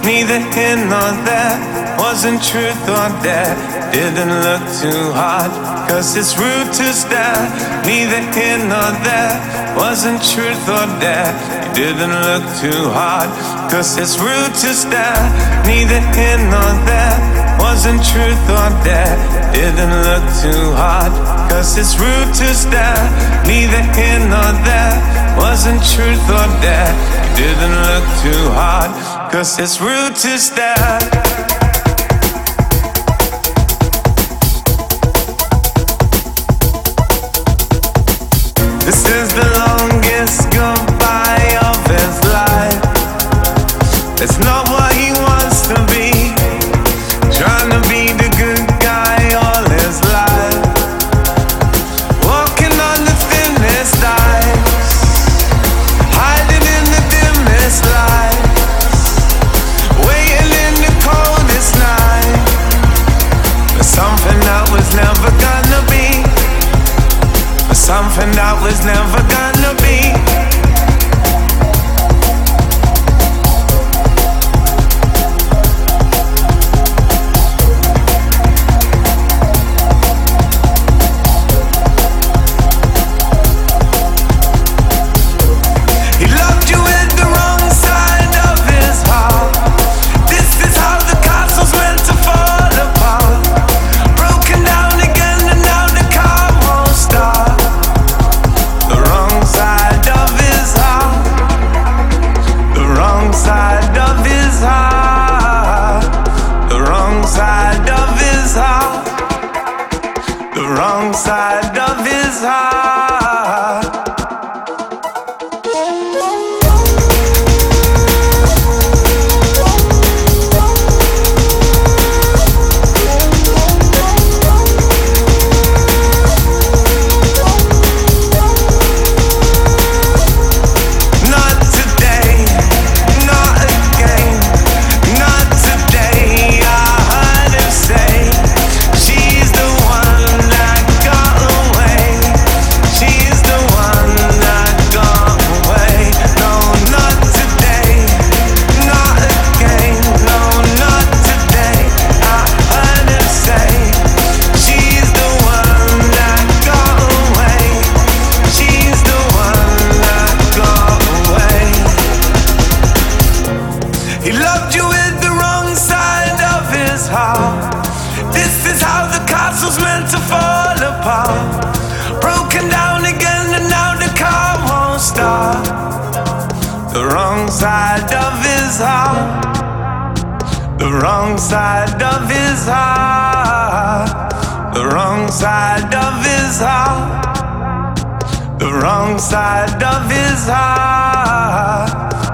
neither here nor there. Wasn't truth or dare, didn't look too hard, cause it's rude to stare. Neither here nor there, wasn't truth or dare. You didn't look too hard, cause it's rude to stare. Neither here nor there, wasn't truth or dare. Didn't look too hard, cause it's rude to stare. Neither here nor there, wasn't truth or dare. You didn't look too hard, cause it's rude to stare. This is the longest goodbye of his life. It's not what he wants to be, trying to be the good guy all his life, walking on the thinnest ice, hiding in the dimmest light, waiting in the coldest night, for something that was never gonna be, for something that was never gonna be. Side of his heart. Not today, not again, not today. I heard him say, she's the one that got away. She's the one that got away. No, not today, not again. No, not today. I heard him say, she's the one that got away. She's the one that got away. He loved you with the wrong side of his heart. This is how the castle's meant to fall apart. Broken down again and now the car won't start. The wrong side of his heart. The wrong side of his heart. The wrong side of his heart. The wrong side of his heart.